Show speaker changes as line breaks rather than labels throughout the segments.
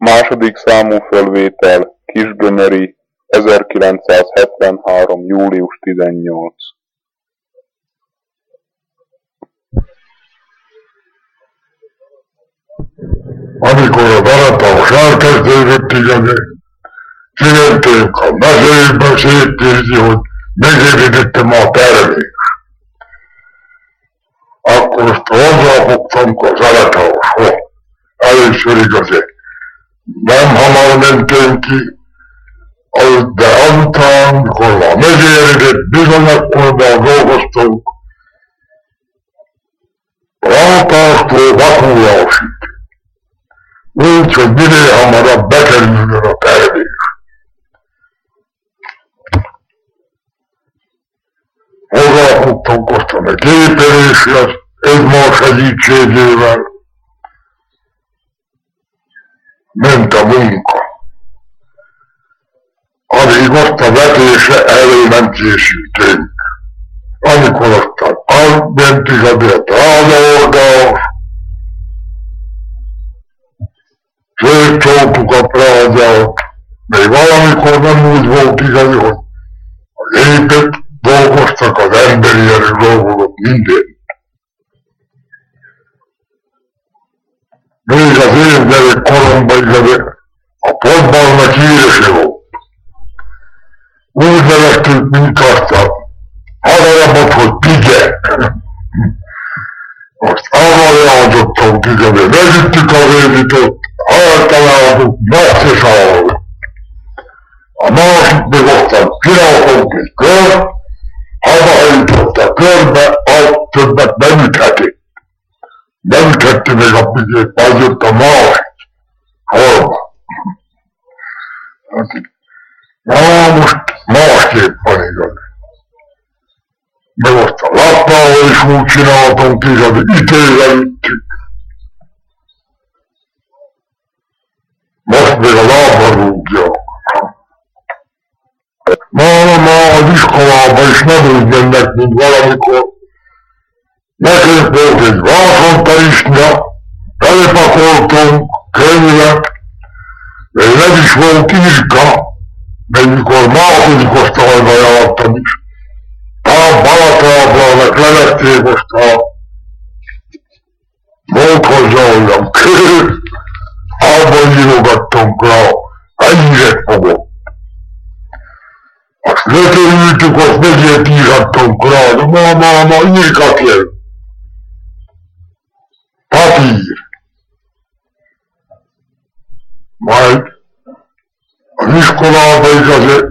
Második számú fölvétel Kisgönyöri, 1973. július 18.
Amikor a Balaton elkezdődött, kijöttünk a mezőbe, szétnézni, hogy megérítettem a tervét. Akkor azt hozzáfogtam a Zalatóshoz. Először igazán nem hamar mentünk ki, de azután, mikor a megérítet, bizony akkor dolgoztunk, Rátástól Bakulásig. Úgy, hogy minél hamarabb bekerüljön a tervés. Hozzáfogtunk aztán a képeléshez, egymás segítségével. Ment a munka. Addig azt a vetésre elő nem készültünk. Amikor aztán átmentünk a trágyaordás, szétcsótuk a trágyát, még valamikor nem úgy volt igazi, hogy a gépek dolgoztak, az emberi erő dolgozott mindent. Még az én gyerek koromban igazi, a potbalnak hírese volt. Úgy neveztük, mint azt a harabot, hogy pige. Azt elmagyarázottunk igazi, megüttük a védítót, eltaláltuk, messze szállott. A másik meg aztán csináltunk egy kör, hazajutott a körbe, azt többet nem üthetik. Nem üthette még a pigét, majd jött a másik forma. Na most másképp van igaz. Meg azt a lappával is úgy csináltunk igazi, ítével üttük. Most még a lábban rúgják. Ma az iskolában is nem úgy mennek, mint valamikor. Nekünk volt egy vászontarisnya, belepakoltunk könyvet, még nem is volt írka, még mikor második osztályba jártam is. Balatáblának levették most volt hozzá olyan kő, abban írogattunk rá, ennyire fogott. Azt letörültük, azt megyét írhattunk rá, de ma írkat jön. Papír. Majd az iskolába igazán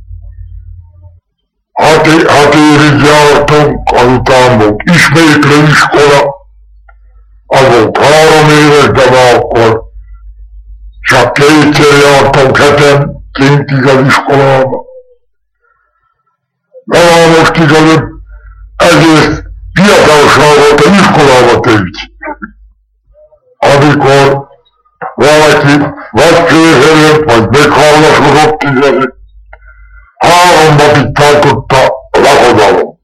6 évig jártunk, azután volt ismétlő iskola, az volt 3 éves, de már akkor csak 2-szer jártam heten kintig az iskolába. De már most igazán egész fiatalságot az iskolába tűnt. Amikor valaki vagy kőhelyett, vagy meghallgasodott igazán, 3 napig tartotta a lakodalom.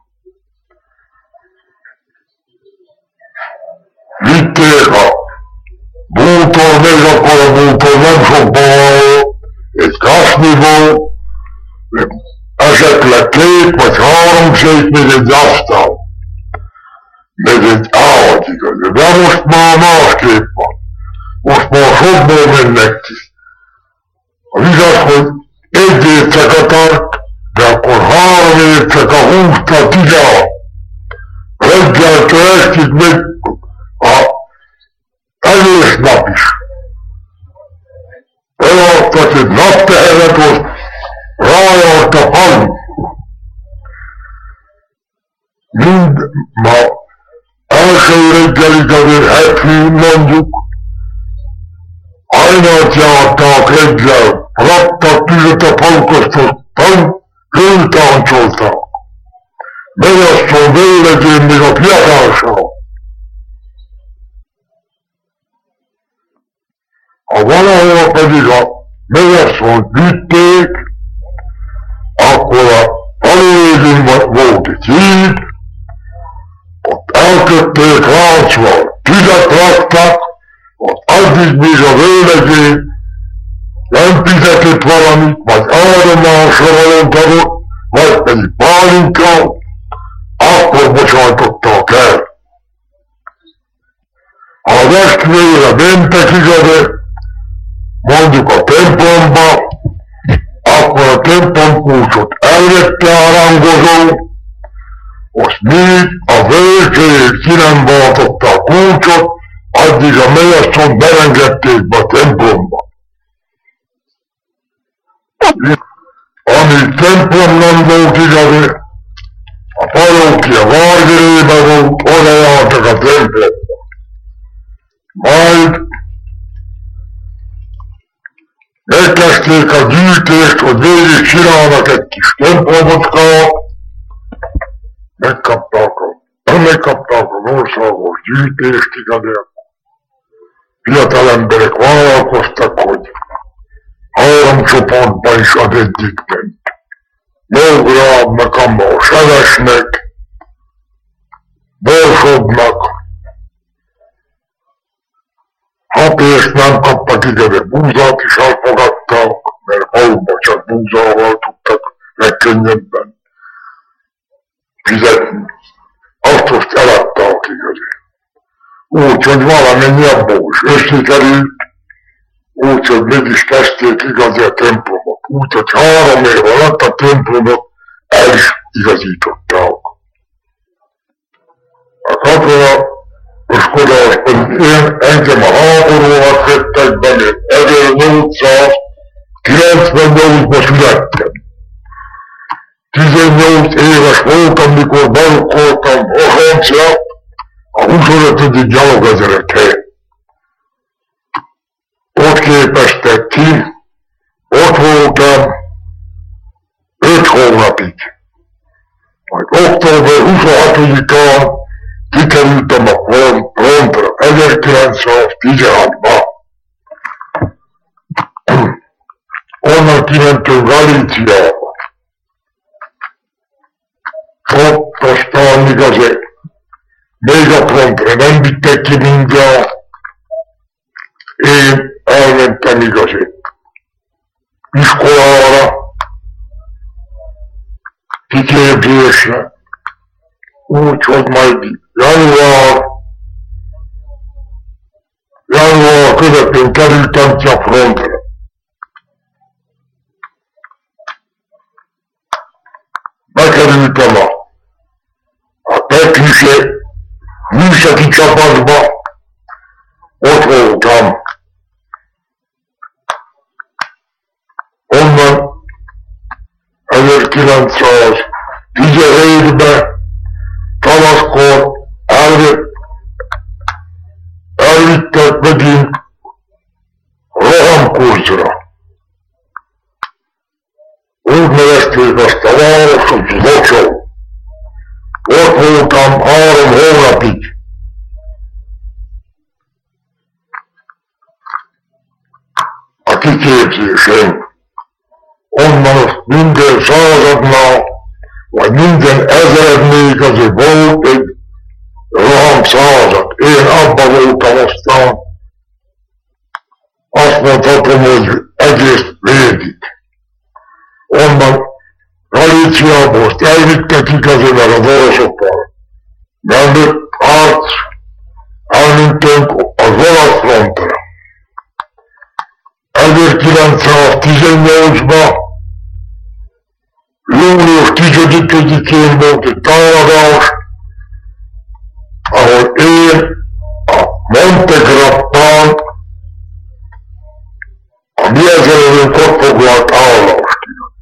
Vitték a bútor, még akkor a bútor nem sokban volt, egy kaszni volt, esetleg 2 vagy 3 szék, még egy asztal, még egy ágy igaz. De most már másképp van. Most már sokból mennek ki. Az igaz, hogy 1 éjszaka tart, de akkor 3 éjszaka húzta 16. Reggeltől estig még egész nap is. Eladtak egy napteheret, azt rájárt a falu. Mind ma első reggelig azért hetfűn mondjuk, hajnalt járták reggel, raktak tüzet a falukasztot, föltáncsoltak. Megasszony vélegén még a fiatalság. Ha valahol pedig a megasszonyt vitték, akkor a faluvégén volt egy híd, ott elkötték láncval, tüzet raktak, ott addig még a vélegén Ami templom nem volt igazi, a parókia Vargérébe volt, oda jártak a templomba. Majd megkezdték a gyűjtést, hogy végig csinálnak egy kis templomotkát, megkapták az országos gyűjtést, igazi. Fiatal emberek vállalkoztak, hogy 3 csoportban is az egyikben Nógrádnak, a Sevesnek, Borsodnak, ha pénzt nem kaptak, igazi búzát is elfogadtak, mert faluban csak búzával tudtak legkönnyebben fizetni. Azt most eladták, igazi. Úgyhogy valamennyi abból is összekerült, úgyhogy mégis kezdték igazi a templomot. Úgyhogy 3 év alatt a templomot el is igazították. A katonaskodás pedig engem a háborúval tettek be, mert 1898-ban születtem. 18 éves voltam, mikor barukkoltam Hosancra a 25. gyalogezred helyett. Ott képeztek ki, ott voltam 5 hónapig. Majd október 26-án kikerültem a frontra 1916-ban. Onnan kimentünk Galíciába. Ott aztán igazi, még a frontra nem vittek ki mindjárt. Én elmentem igazi iskolára, kiképzésre, úgyhogy majd január közepén kerültem ki a frontra. Bekerültem a technikai műszaki csapatba, ott voltam. Onnan 1917-ben tavaszkor elvittek megint rohamkurzra. Úgy nevezték azt a város, hogy Zocsó. Ott voltam 3 hónapig. A kiképzésen. Onnan minden századnál, vagy minden ezrednél azért volt egy rohamszázad. Én abban voltam aztán, azt mondhatom, hogy egész végig. Onnan Galíciából azt elvittek igazi, mert az oroszokkal nem lett harc, elmentünk az orosz frontra. 1918-ban július 10-én volt egy támadás, ahol én a Montegrappán a mi ezelőtt ott foglalt állást.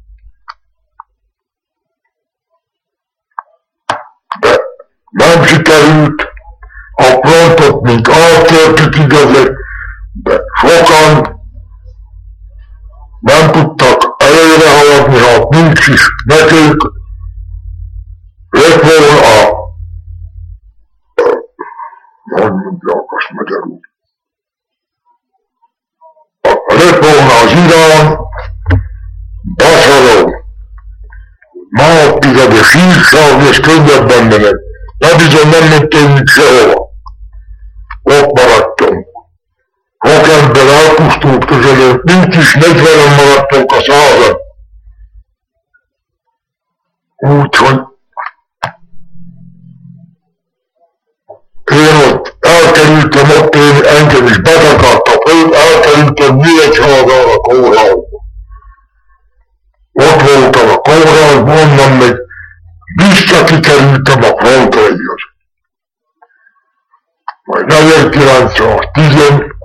De nem sikerült, a frontot mint átértük igazi, de sokan nem tudtak előre haladni, ha nincs is nekünk. Lett volna hogy mondják azt magyarul. Lett volna az Irán, Baszaló, már igaz a sírsáv, és könnyebben menek. De bizony nem mentünk sehova. Ott maradtunk. Sok ember elpusztult közelőtt, nincs is 40-en maradtunk a 100-an. Úgyhogy én ott elkerültem, ott én engem is betakadt a föld, elkerültem Nyíregyházán a kórházba. Ott voltam a kórházban, onnan meg visszakikerültem a frontra igaz. Majd 1910-ben